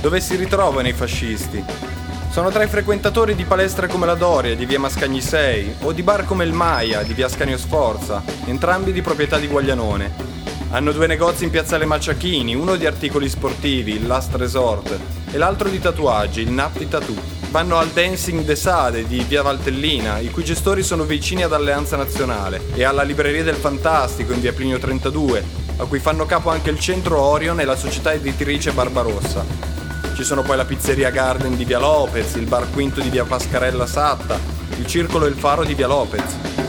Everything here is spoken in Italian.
Dove si ritrovano i fascisti? Sono tra i frequentatori di palestre come la Doria di via Mascagni 6 o di bar come il Maia di via Ascanio Sforza, entrambi di proprietà di Guaglianone. Hanno 2 negozi in piazzale Maciachini, uno di articoli sportivi, il Last Resort, e l'altro di tatuaggi, il Nappi Tattoo. Vanno al Dancing de Sade di via Valtellina, i cui gestori sono vicini ad Alleanza Nazionale, e alla Libreria del Fantastico in via Plinio 32, a cui fanno capo anche il centro Orion e la società editrice Barbarossa. Ci sono poi la pizzeria Garden di via Lopez, il bar Quinto di via Pascarella Satta, il Circolo e il Faro di via Lopez.